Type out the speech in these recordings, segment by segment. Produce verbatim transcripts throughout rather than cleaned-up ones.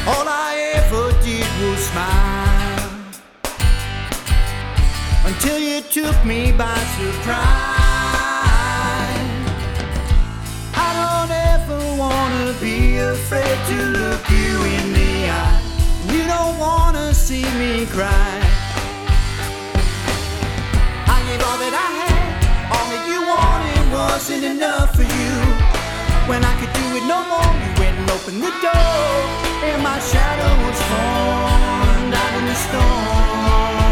All I ever did was smile until you took me by surprise. I don't ever wanna be afraid to look you in the eye. You don't wanna see me cry. I gave all that I had, all that you wanted wasn't enough for you. When I could do it no more, you went and opened the door, and my shadow was formed out in the storm.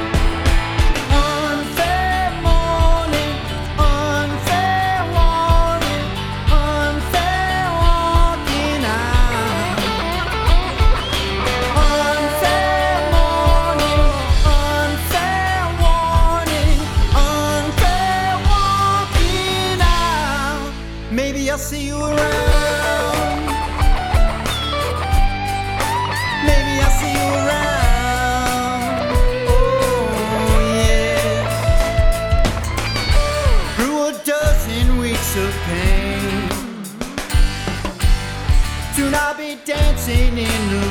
Unfair morning, unfair warning, unfair walking out. Unfair morning, unfair warning, unfair walking out. Maybe I'll see you around. Maybe I'll see you around. Oh yeah. Through a dozen weeks of pain, soon I'll be dancing in the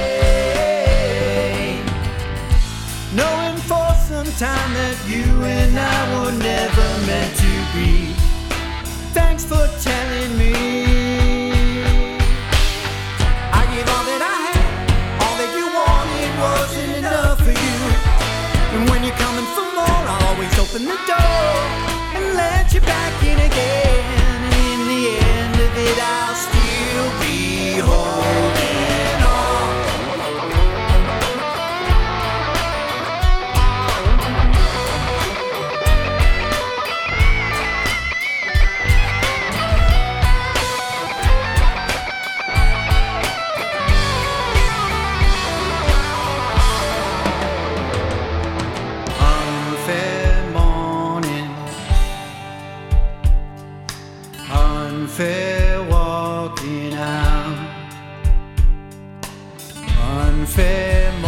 rain, knowing for some time that you and I were never meant to be. Thanks for telling me. I gave all that I had, all that you wanted wasn't enough for you. And when you're coming for more, I'll always open the door and let you back in again. And in the end of it, I'll still be holding on. Unfair morning, unfair walking out, unfair morning.